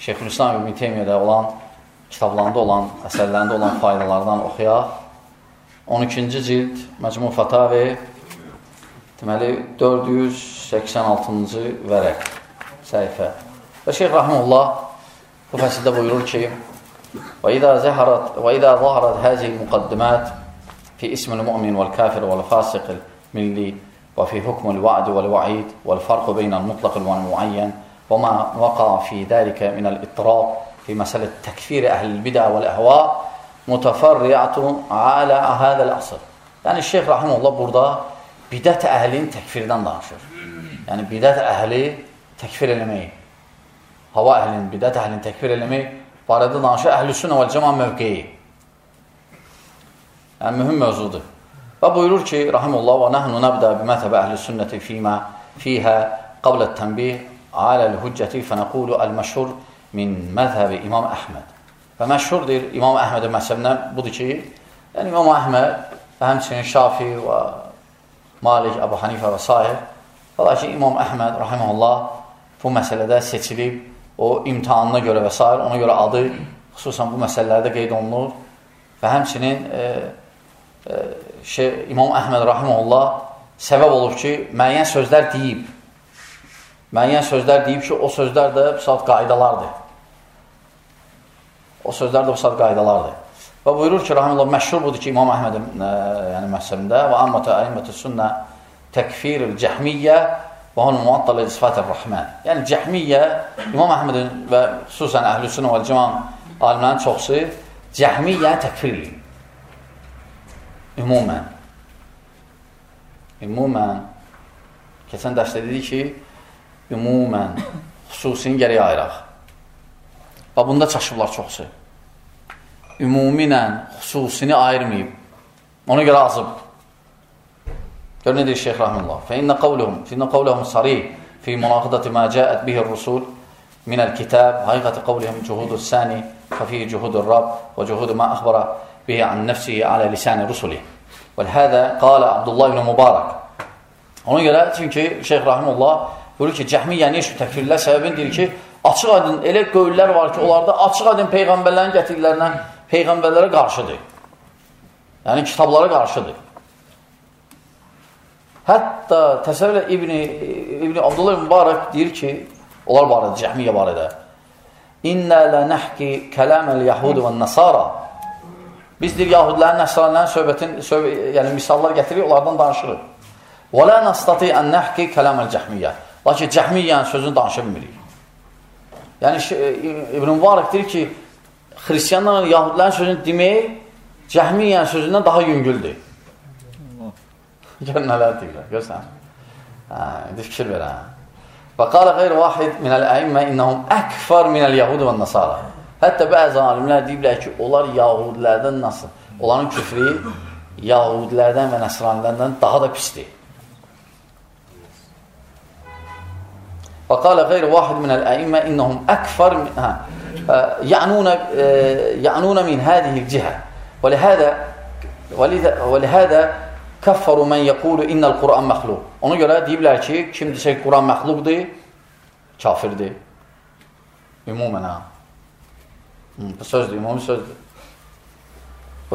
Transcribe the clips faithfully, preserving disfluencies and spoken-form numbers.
Şeyxülislam İbn Teymiyədə olan, kitablarında olan, əsərlərində olan faydalardan oxuyaq. on ikinci cild Məcmu Fatavi, deməli, dörd yüz səksən altıncı vərəq, səhifə. Və Şeyx Rahimullah bu fəsildə buyurur ki, وَإِذَا زَهَرَتْ وَإِذَا ظَهَرَتْ هَذِهِ الْمُقَدِّمَاتِ فِي اسم المؤمن والكافر والفاسق الملي وفي حكم الوعد والوعيد والفرق بين المطلق والمعين وما وقع في ذلك من الاضطراب في مسألة تكفير أهل البدع والأهواء متفرعة على هذا الأصل. Yəni Şeyx Rahimullah burada bidət əhlinin təkfirdən danışır. Yəni bidət əhli təkfir eləmək, hava əhlinin, bidət əhlinin təkfir eləmək barədə danışır, əhl-i sünnə vəl cəma mövqeyi. Yəni mühüm mövzudur. Və buyurur ki, Rahimullah, və nəhnu nəbdə bimətəbə əhl-i sünnəti fīmə fīhə qablət tənbih aləl hüccəti fənəqulu əl-məşhur min məzhəbi İmam Əhməd. Və məşhurdur İmam Əhmədin məzhəbindən budur ki, yəni İmam Əhməd və həmçinin Şafi və Malik, Əbu Hanifə və s. Ola ki, İmam Əhməd, Rahimullah, bu məsələdə seçilib, o imtihanına görə və s. ona görə adı xüsusən bu məsələlərdə qeyd olunur və həmçinin e, e, şey, İmam Əhməd Rahimullah səbəb olub ki, müəyyən sözlər deyib. Müəyyən sözlər deyib ki, o sözlər də bu saat qaydalardır. O sözlər də bu saat qaydalardır. Və buyurur ki, Rahimullah, məşhur budur ki, İmam Əhmədin e, yəni məsəlində və ammətə əimmətə sünnə təkfir-ül cəhmiyyə və onun muattal edisfatı rəhmən. Yəni, cəhmiyyə, İmam Əhmədin və xüsusən əhl-i sünnə və cəman alimlərin çoxsu cəhmiyyə təkfir edir. Ümumən. Ümumən. Keçən dərsdə dedi ki, ümumən, xüsusini gərək ayıraq. Və bunda çaşıblar çoxsu. Ümuminən, xüsusini ayırmayıb. Ona görə azıb. Gör nə deyir Şeyx Rahimullah? فَإِنَّ قَوْلُهُمْ فَإِنَّ قَوْلُهُمْ صَرِيحٌ فِي مُنَاقَضَةِ مَا جَاءَتْ بِهِ الرُّسُولُ مِنَ الْكِتَابِ حَقِيقَةَ قَوْلِهِمْ جُهُودُ الثَّانِي فَفِيهِ جُهُودُ الرَّبِّ وَجُهُودُ مَا أَخْبَرَ بِهِ عَنْ نَفْسِهِ عَلَى لِسَانِ رُسُلِهِ وَلْهَذَا قَالَ عَبْدُ اللّٰهِ بْنُ مُبَارَكَ. Ona görə, çünki Şeyx Rahimullah buyurur ki, cəhmiyyə niyə şu təkfirlər səbəbin deyir ki, açıq aydın elə qövllər var ki, onlarda açıq aydın peyğəmbərlərin gətirdiklərindən peyğəmbərlərə qarşıdır. Yəni, kitablara qarşıdır. Hətta təsəvvürlə İbni, İbni Abdullah Mübarək deyir ki, onlar barədə, cəhmiyyə barədə İnnə lənəhki kələməl yəhud və nəsara. Biz deyir, yahudilərin, nəsranlərin söhbətin, söhbət, yəni misallar getirir, onlardan danışırıq. Və lə nəstati ən nəhki kələməl cəhmiyyə. Lakin cəhmiyyənin sözünü danışa bilmirik. Yəni, İbn-i Mübarək deyir ki, xristiyanların, yahudilərin sözünü demək, cəhmiyyənin sözündən daha yüngüldür. Gör nələr deyirlər, görsən. Hə, indi fikir ver, hə. Və qalə qeyr vahid minəl əimmə innəhum əkfər minəl yahudi və nəsara. Hətta bəzi alimlər deyiblər ki, onlar yahudilərdən nasıl? Onların küfri yahudilərdən və nəsranilərdən daha da pisdir. Və qalə qeyr vahid minəl əimmə innəhum əkfər ya'nuna min hədihil cihə. Və lihədə kəffəru mən yəqulu innəl Quran məxluq. Ona görə deyiblər ki, kim desə ki, Quran məxluqdur, kafirdir. Ümumən, ha. Bu sözdür, ümumi sözdür. Və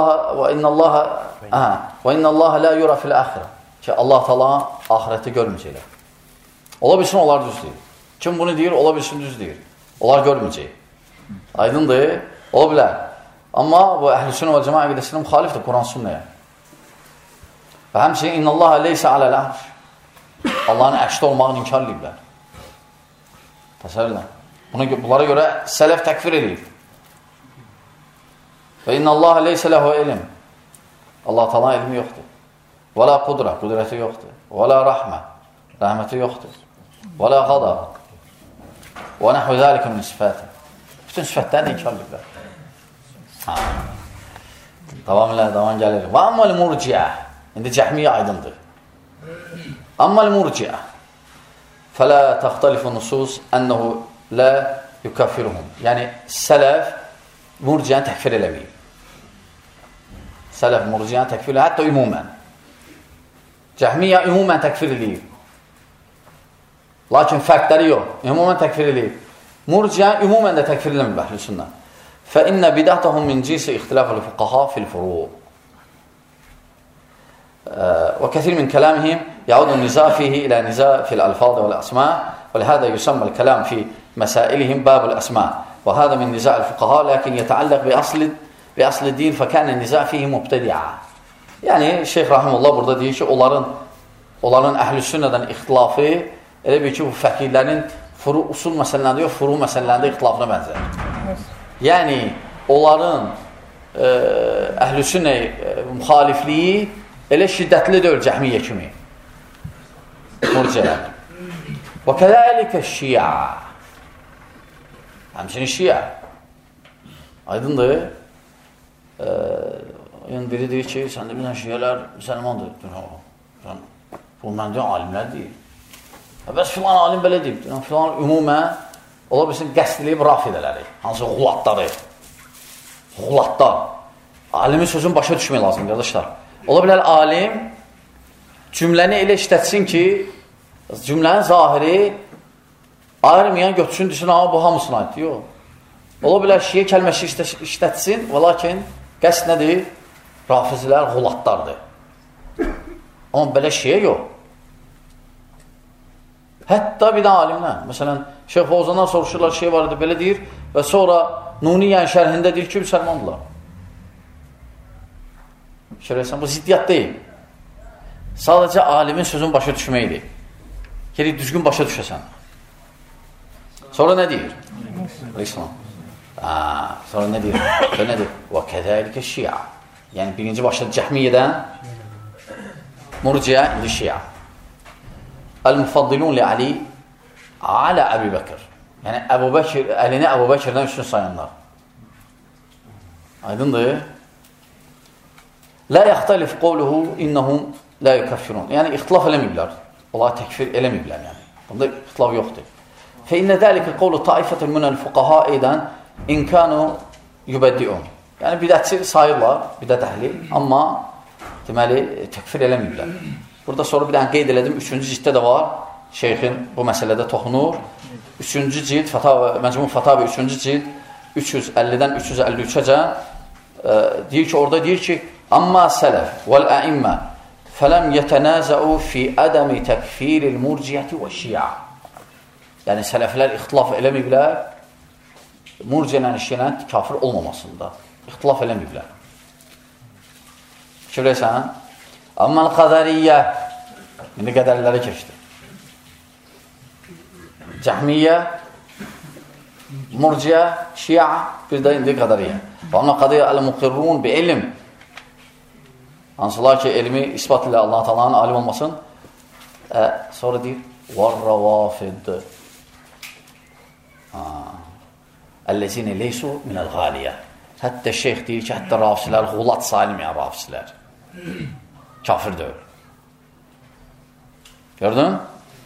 innəllaha la yura fil əxirə. Ki, Allah təala axirəti görməyəcəklər. Ola bilsin, onlar düz deyir. Kim bunu deyir, ola bilsin, düz deyir. Onlar görməyəcək. Aydındır, ola bilər. Amma bu əhl-i sünnə və cəma əqidəsinə müxalifdir Quran sünnəyə. Və həmçinin innallaha leysə aləl ərş. Allahın ərşdə olmağını inkar ediblər. Təsəvvürlə. Bunlara görə sələf təkfir edib. Və innallaha leysə ləhu elm. Allah təala elmi yoxdur. Və la qudrə, qudrəti yoxdur. Və la rəhmə, rəhməti yoxdur. Və la qadab. Və nəhvə zəlikə min sifəti. Bütün sifətlərini inkar ediblər. Davam ilə, davam gəlir. Və amməl murciə. İndi cəhmiyyə aydındır. Amməl murciə. Fələ təxtəlifu nusus ənəhu lə yukaffiruhum. Yəni, sələf murciəni təkfir eləməyib. Sələf murciəni təkfir eləməyib, hətta ümumən. Cəhmiyyə ümumən təkfir eləyib. Lakin fərqləri yox. Ümumən təkfir eləyib. Murciə ümumən də təkfir eləmir əhlüsünnə. فَإِنَّ بِدَعْتَهُمْ مِنْ جِنْسِ اِخْتِلَافِ الْفُقَهَاءِ فِي الْفُرُوعِ وكثير من كلامهم يعود النزاع فيه إلى نزاع في الألفاظ والأسماء ولهذا يسمى الكلام في مسائلهم باب الأسماء وهذا من نزاع الفقهاء لكن يتعلق بأصل بأصل الدين فكان النزاع فيه مبتدعا. Yani Şeyh Rahimullah burada deyir ki, onların onların əhl-i sünnədən ixtilafı elə bir ki, bu fəqihlərin furu usul məsələlərində yox, furu məsələlərində ixtilafına bənzər. Yəni, onların e, əhl-i sünnə e, müxalifliyi elə şiddətli deyil cəhmiyyə kimi. Murciələr. Və kədəlikə şiə. Həmçinin şiə. Aydındır. E, yəni biri deyir ki, sən də bilən şiələr müsəlmandır. Sən, bu məndə alimlər deyil. Bəs filan alim belə deyib. Filan ümumən ola bilsin qəsdiləyib rafidələri. Hansı xulatları. Xulatlar. Alimin sözün başa düşmək lazım, qardaşlar. Ola bilər alim cümləni elə işlətsin ki, cümlənin zahiri ayırmayan götürsün, düşün, ama bu hamısına aiddir. Yox. Ola bilər şiə kəlməsi işlətsin, və lakin qəsd nədir? Rafizlər xulatlardır. Amma belə şiə yox. Hətta bir də alimlər. Məsələn, Şeyh Fovzandan soruşurlar, şey var idi, belə deyir və sonra Nuniyyən şərhində deyir ki, müsəlmandırlar. Şərhəsən, bu ziddiyyat deyil. Sadəcə alimin sözün başa düşməkdir. Geri düzgün başa düşəsən. Sonra nə deyir? İslam. Aa, sonra nə deyir? Və nə deyir? Və kədəlikə şiə. Yəni, birinci başladı cəhmiyyədən murciə, indi şiə. El-mufaddilun li Ali alə Əbu Bəkir. Yəni, Əbu Bəkir, əlini Əbu Bəkirdən üstün sayanlar. Aydındır. Lə yaxtalif qovluhu innəhum lə yukəffirun. Yəni, ixtilaf eləməyiblər. Onlar təkfir eləməyiblər, yəni. Bunda ixtilaf yoxdur. Fə innə dəlikə qovlu taifətül minəl fuqaha edən inkanu yubəddiun. Yəni, bidətçi sayırlar, bidət əhli, amma deməli, təkfir eləməyiblər. Burada sonra bir dənə qeyd elədim, üçüncü cilddə də var, şeyxin bu məsələdə toxunur. Üçüncü cild, Məcmu Fatavi üçüncü cild, üç yüz əllidən üç yüz əlli üçəcə e, deyir ki, orada deyir ki, amma sələf vəl-əimmə fələm yətənəzəu fi ədəmi təkfiril murciyyəti və şiə. Yəni, sələflər ixtilaf eləməyiblər, murciyyələn işləyən kafir olmamasında. İxtilaf eləməyiblər. Fikirləyəsən? Amma qədəriyyə, indi qədərləri keçdi. Cəhmiyyə, murciyə, şiə, bir də indi qədəriyyə. Və amma qədəriyyə əl-muqirrun bi ilm. Hansılar ki, elmi ispat ilə Allah-u Teala'nın alim olmasın. E, sonra deyir, vər-rəvafid. Əlləzini leysu minəl-ğaliyyə. Hətta şeyx deyir ki, hətta rafisilər, xulat salimiyən rafisilər. Kafir deyil. Gördün?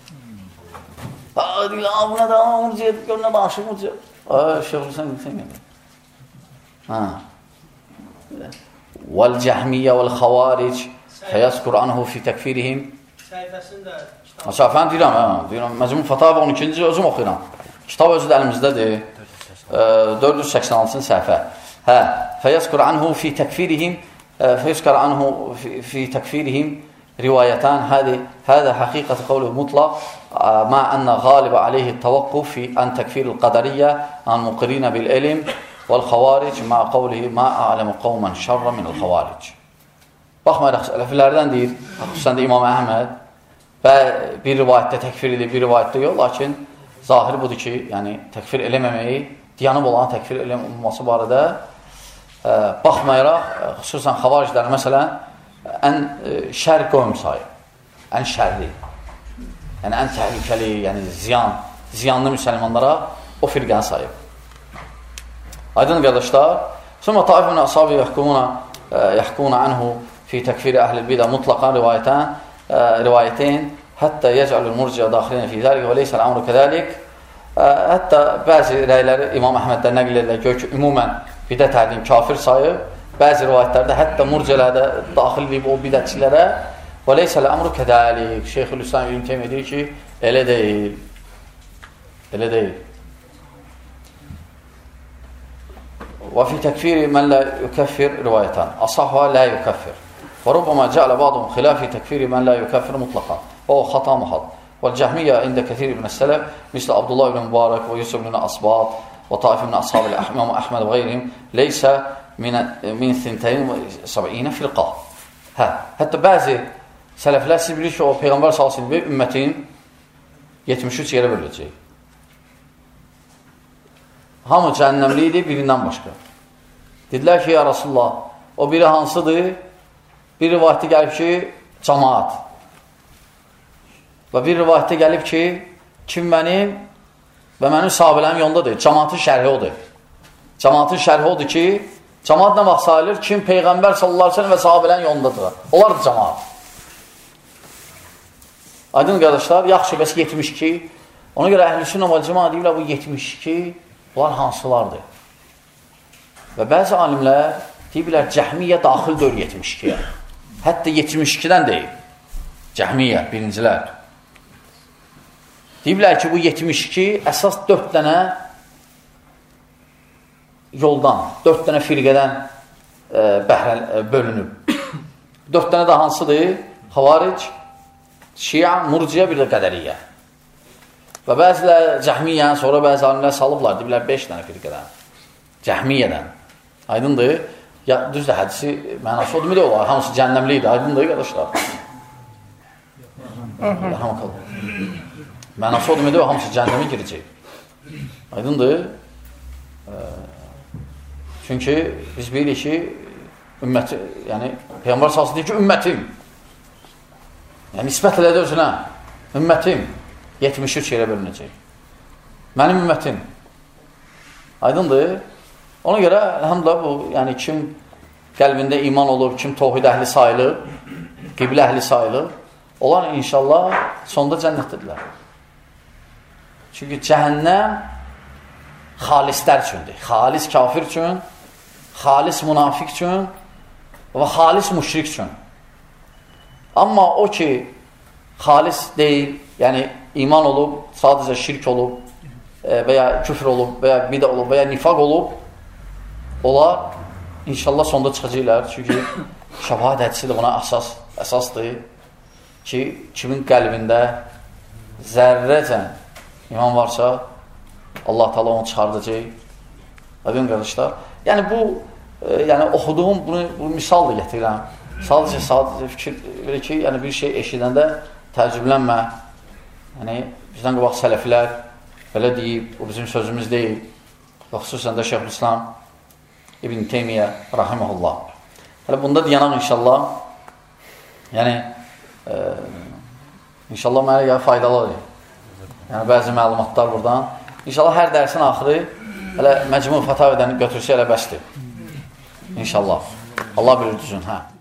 Aa, deyil, aa, buna da murciyə, gör nə danışır murciyə. Aa, şeyh olursan, sən gəlir. Ha. Vəl-cəhmiyyə vəl-xavaric fəyəskur anhu fi təkfirihim. Səhifəsində. Səhifəni deyirəm, hə. Deyirəm, Məcmu Fatavi on ikinci özüm oxuyuram. Kitab özü də əlimіздədir. dörd yüz səksən altıncı səhifə. Hə. Fəyəskur anhu fi təkfirihim. فيذكر عنه في, في تكفيرهم روايتان هذه هذا حقيقة قوله مطلق مع أن غالب عليه التوقف في أن تكفير القدرية عن مقرين بالعلم والخوارج مع قوله ما أعلم قوما شر من الخوارج. Baxmayaraq sələflərdən deyir, xüsusən də İmam Əhməd və bir rivayətdə təkfir edir, bir rivayətdə yox, lakin zahiri budur ki, yəni təkfir eləməməyi, diyanıb olan təkfir eləməması barədə Ə, baxmayaraq, xüsusən xavaricləri məsələn, ən ə, şər qövm sayır. Ən şərli. Yəni, ən təhlükəli, yəni ziyan, ziyanlı müsəlmanlara o firqəni sayır. Aydın qardaşlar, sonra taifun əshabi yəhkumuna anhu fi təkfiri əhl-i bidə mutlaqan rivayətən, rivayətin hətta yəcəlül murciyə daxilinə fi zəlik və leysəl əmru kədəlik. Hətta bəzi rəyləri İmam Əhməddən nəql edirlər, gör ki, ümumən bidət əhlini kafir sayıb, bəzi rivayətlərdə hətta murciələrdə daxil edib o bidətçilərə və leysəl əmru kədəlik. Şeyxül-İslam İbn Teymiyyə deyir ki, elə deyil. Elə deyil. və fi təkfiri mən lə yukəffir rivayətən. Asahva lə yukəffir. Və rubbama cəalə ba'dum xilafi təkfiri mən lə yukəffir mutlaqan. Və o xata muhal. Və cəhmiyyə ində kəthir ibn əsələf, mislə Abdullah ibn Mübarək və Yusuf ibn Asbat və Taif ibn Ashab İmam Əhməd və qeyrihim leysə min thintəyin və səb'inə firqa. Hə, hətta bəzi sələflər siz bilir ki, o Peyğəmbər sallallahu əleyhi və səlləm ümmətin yetmiş üç yerə böləcək. Hamı cəhənnəmli idi, birindən başqa. Dedilər ki, ya Rasulullah, o biri hansıdır? Bir rivayətdə gəlib ki, cəmaat. Və bir rivayətdə gəlib ki, kim mənim və mənim sahabilərim yolundadır. Cəmaatın şərhi odur. Cəmaatın şərhi odur ki, cəmaat nə vaxt sayılır? Kim Peyğəmbər sallallahu əleyhi və səlləm və sahabilərin yolundadır. Onlar da cəmaat. Aydın qardaşlar, yaxşı, bəs yetmiş iki. Ona görə əhl-i-sünnə vəl cəmaat deyirlər, bu yetmiş iki, bunlar hansılardır? Və bəzi alimlər deyirlər, Cəhmiyyə daxil deyil yetmiş ikiyə. Hətta yetmiş ikidən deyil. Cəhmiyyə, birincilər. Deyirlər ki, bu yetmiş iki əsas dörd dənə yoldan, dörd dənə firqədən e, bəhrən, e, bölünüb. Dörd dənə də hansıdır? Xavaric, Şia, Murciyə, bir də Qədəriyyə. Və bəzilər Cəhmiyyədən sonra bəzi alimlər salıblar, deyirlər beş dənə firqədən. Cəhmiyyədən. Aydındır. Ya, düzdür, hədisi mənası o deməkdir olar. Hamısı cəhənnəmli idi. Aydındır, qardaşlar. Mənası o deməkdir, hamısı cəhənnəmə girəcək. Aydındır. Çünki biz bilirik ki, ümməti, yəni, Peyğəmbər sallallahu deyir ki, ümmətim. Yəni, nisbət elədi özünə. Ümmətim. yetmiş üç yerə bölünəcək. Mənim ümmətim. Aydındır. Ona görə, əlhamdülillah, bu, yəni, kim qəlbində iman olur, kim tohid əhli sayılır, qiblə əhli sayılır, onlar inşallah sonda cənnətdirlər. Çünki cəhənnəm xalislər üçündür. Xalis kafir üçün, xalis münafiq üçün və xalis müşrik üçün. Amma o ki, xalis deyil, yəni iman olub, sadəcə şirk olub, və ya küfr olub, və ya bidə olub, və ya nifaq olub, onlar inşallah sonda çıxacaqlar. Çünki şəfaət hədisi də buna əsas, əsasdır ki, kimin qəlbində zərrəcən iman varsa, Allah Teala onu çıxardacaq. Aydın qardaşlar. Yəni bu, e, yəni oxuduğum bunu, bunu misal da gətirirəm. Sadəcə, sadəcə fikir verir ki, yəni bir şey eşidəndə təəccüblənmə. Yəni bizdən qabaq sələflər belə deyib, o bizim sözümüz deyil. Və xüsusən də Şeyxülislam İbn Teymiyyə rahimehullah. Hələ bunda dayanaq inşallah. Yəni e, inşallah mənə gəlir faydalı olur. Yəni bəzi məlumatlar buradan. İnşallah hər dərsin axırı hələ Məcmu Fətavədən götürsə elə bəsdir. İnşallah. Allah bilir düzün, hə.